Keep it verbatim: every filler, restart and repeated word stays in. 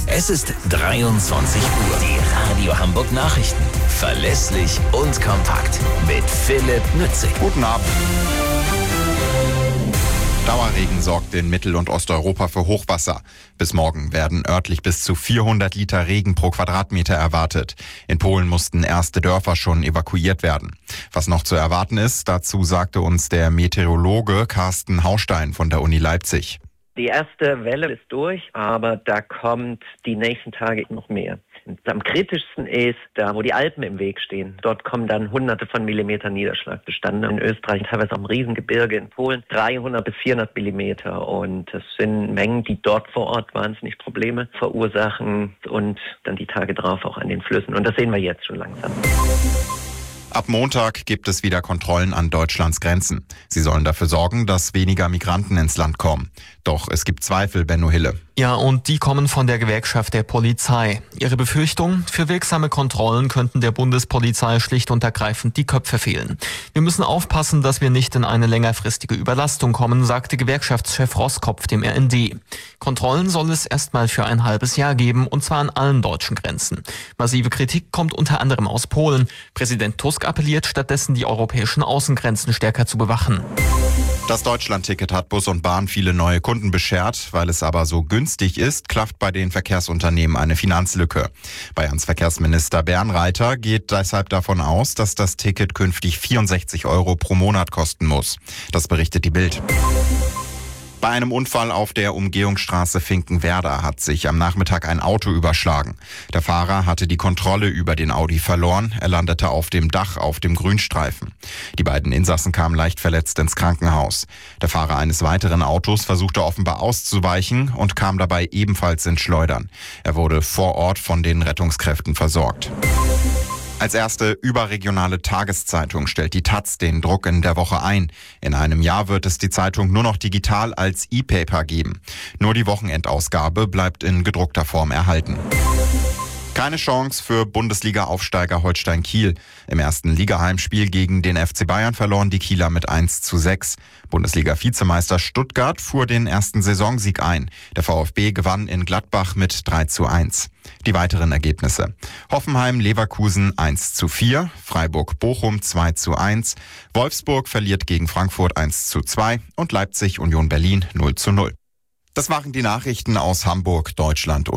Es ist dreiundzwanzig Uhr. Die Radio Hamburg Nachrichten. Verlässlich und kompakt. Mit Philipp Nützig. Guten Abend. Dauerregen sorgt in Mittel- und Osteuropa für Hochwasser. Bis morgen werden örtlich bis zu vierhundert Liter Regen pro Quadratmeter erwartet. In Polen mussten erste Dörfer schon evakuiert werden. Was noch zu erwarten ist, dazu sagte uns der Meteorologe Carsten Haustein von der Uni Leipzig. Die erste Welle ist durch, aber da kommt die nächsten Tage noch mehr. Am kritischsten ist da, wo die Alpen im Weg stehen. Dort kommen dann hunderte von Millimetern Niederschlag zustande. In Österreich, teilweise auch im Riesengebirge, in Polen dreihundert bis vierhundert Millimeter. Und das sind Mengen, die dort vor Ort wahnsinnig Probleme verursachen und dann die Tage drauf auch an den Flüssen. Und das sehen wir jetzt schon langsam. Ab Montag gibt es wieder Kontrollen an Deutschlands Grenzen. Sie sollen dafür sorgen, dass weniger Migranten ins Land kommen. Doch es gibt Zweifel, Benno Hille. Ja, und die kommen von der Gewerkschaft der Polizei. Ihre Befürchtung: Für wirksame Kontrollen könnten der Bundespolizei schlicht und ergreifend die Köpfe fehlen. Wir müssen aufpassen, dass wir nicht in eine längerfristige Überlastung kommen, sagte Gewerkschaftschef Roskopf dem R N D. Kontrollen soll es erstmal für ein halbes Jahr geben, und zwar an allen deutschen Grenzen. Massive Kritik kommt unter anderem aus Polen. Präsident Tusk appelliert stattdessen, die europäischen Außengrenzen stärker zu bewachen. Das Deutschland-Ticket hat Bus und Bahn viele neue Kunden beschert. Weil es aber so günstig ist, klafft bei den Verkehrsunternehmen eine Finanzlücke. Bayerns Verkehrsminister Bernreiter geht deshalb davon aus, dass das Ticket künftig vierundsechzig Euro pro Monat kosten muss. Das berichtet die Bild. Bei einem Unfall auf der Umgehungsstraße Finkenwerder hat sich am Nachmittag ein Auto überschlagen. Der Fahrer hatte die Kontrolle über den Audi verloren. Er landete auf dem Dach auf dem Grünstreifen. Die beiden Insassen kamen leicht verletzt ins Krankenhaus. Der Fahrer eines weiteren Autos versuchte offenbar auszuweichen und kam dabei ebenfalls ins Schleudern. Er wurde vor Ort von den Rettungskräften versorgt. Als erste überregionale Tageszeitung stellt die Taz den Druck in der Woche ein. In einem Jahr wird es die Zeitung nur noch digital als E-Paper geben. Nur die Wochenendausgabe bleibt in gedruckter Form erhalten. Keine Chance für Bundesliga-Aufsteiger Holstein Kiel. Im ersten Ligaheimspiel gegen den F C Bayern verloren die Kieler mit eins zu sechs. Bundesliga-Vizemeister Stuttgart fuhr den ersten Saisonsieg ein. Der VfB gewann in Gladbach mit drei zu eins. Die weiteren Ergebnisse: Hoffenheim-Leverkusen eins zu vier, Freiburg-Bochum zwei zu eins, Wolfsburg verliert gegen Frankfurt eins zu zwei und Leipzig-Union Berlin null zu null. Das waren die Nachrichten aus Hamburg, Deutschland und